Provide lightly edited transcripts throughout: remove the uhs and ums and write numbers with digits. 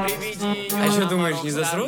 А что думаешь, не засрут?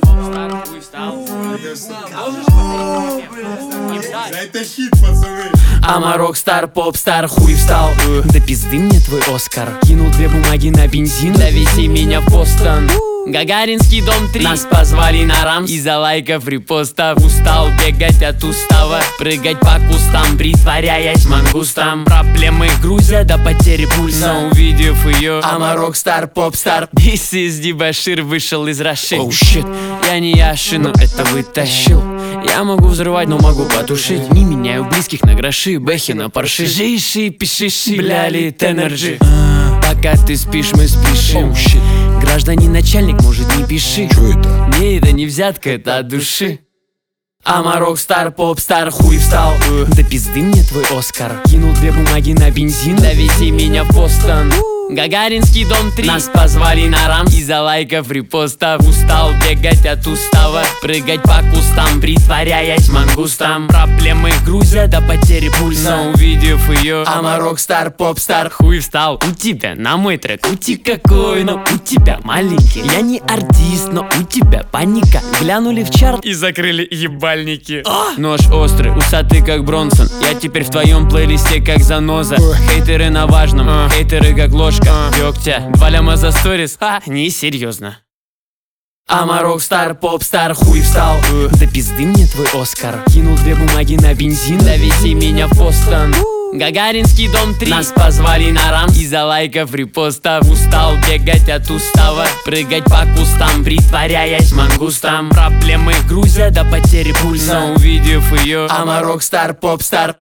Это хит, пацаны. Ама рок-стар, поп-стар, хуй встал. Да пизды мне твой Оскар. Кинул 2 бумаги на бензин, довези меня в Бостон. Гагаринский дом 3. Нас позвали на рамс из-за лайков, репостов. Устал бегать от устава, прыгать по кустам, притворяясь мангустом. Проблемы грузят до потери пульса. Но увидев ее, ама рок-стар, поп-стар, This is Дебошир вышел из Раши. Оу щит, я не Яши, но это вытащил. Я могу взрывать, но могу потушить. Не меняю близких на гроши, бэхи на парши. Жиши, пишиши, бля, лит энерджи. Пока ты спишь, мы спешим. Гражданин начальник, может, не пиши. Чё это? Не, это не взятка, это от души. Ама рок-стар, поп-стар, хуй встал. Да пизды мне твой Оскар. Кинул 2 бумаги на бензин, довези меня в Бостон. Гагаринский дом 3. Нас позвали на рамс из-за лайков, репостов. Устал бегать от устава, прыгать по кустам, притворяясь мангустом. Проблемы грузят до потери пульса. Но увидев ее, ама рок-стар, поп-стар, хуй встал. У тебя на мой трек ути какой, но у тебя маленький. Я не артист, но у тебя паника. Глянули в чарт И закрыли ебальники. Нож острый, усатый как Бронсон. Я теперь в твоем плейлисте как заноза. Хейтеры на важном, хейтеры как ложка дегтя. 2 ляма за сторис, несерьезно. Ама рок-стар, поп-стар, хуй встал. Да пизды мне твой Оскар. Кинул 2 бумаги на бензин, довези меня в Бостон. Гагаринский дом 3. Нас позвали на рамс из-за лайков, репостов. Устал бегать от устава, прыгать по кустам, притворяясь мангустом. Проблемы грузят до потери пульса. Но увидев ее, ама рок-стар, поп-стар.